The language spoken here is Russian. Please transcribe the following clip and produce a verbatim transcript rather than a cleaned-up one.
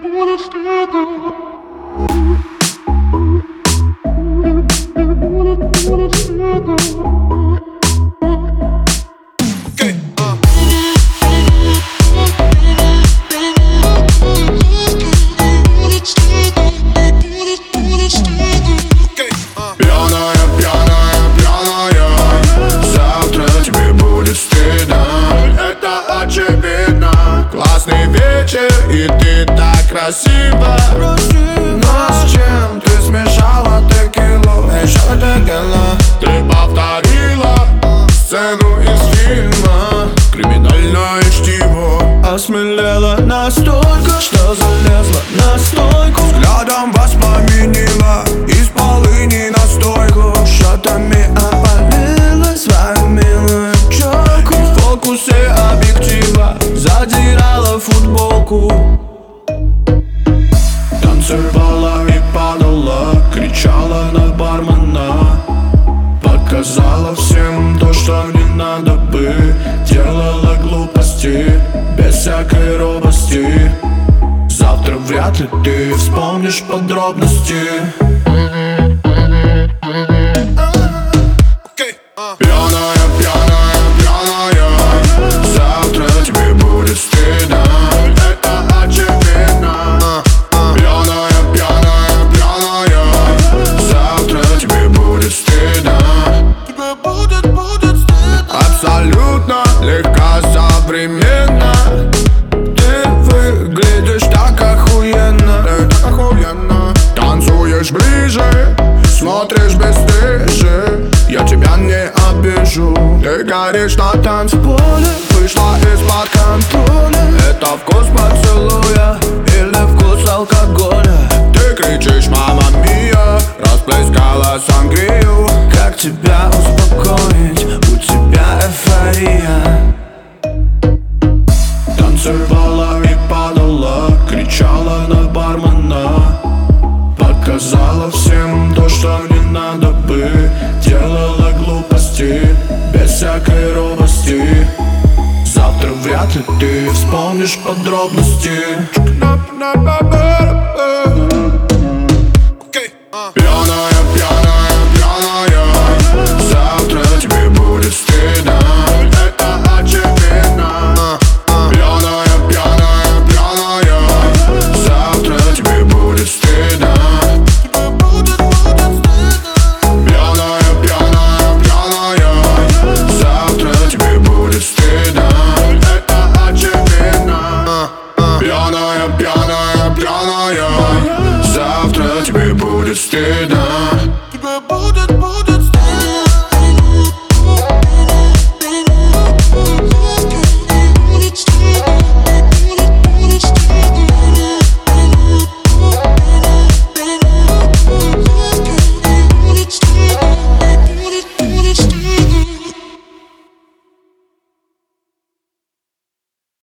будет стыдно. Будет стыдно. И ты так красиво, но с чем ты смешала текилу? Еще текила. Ты повторила сцену из фильма «Криминальное чтиво». Осмелела настолько, что залезла на стойку, взглядом воспламенила из полыни настойку. Шотами опалила свою милую челку. И в фокусе объектива задирала футболку. Танцевала и падала, кричала на бармена, показала всем то, что не надо бы. Делала глупости без всякой робости. Завтра вряд ли ты вспомнишь подробности. Пьяная, пьяная, пьяная, завтра тебе будет стыдно. Это очевидно. Пьяная, пьяная, пьяная, завтра тебе будет стыдно. Тебе будет, будет стыдно. Абсолютно легко, современно. Ты выглядишь так охуенно. Ты так охуенно. Танцуешь ближе, смотришь бесстыже. Я тебя не обижу. Ты горишь на танцполе, вышла из-под контроля. Это вкус поцелуя или вкус алкоголя? Ты кричишь «Мама мия», расплескала сангрию. Как тебя успокоить? У тебя эйфория. Танцевала и падала, кричала на бармена, показала всем то, что не надо бы. Делала глупости без всякой робости. Завтра вряд ли ты вспомнишь подробности. Пьяная, пьяная, пьяная, завтра тебе будет стыдно. Это очевидно. Пьяная, пьяная, пьяная, завтра тебе будет стыдно. Пьяная, пьяная, пьяная, завтра тебе будет стыдно.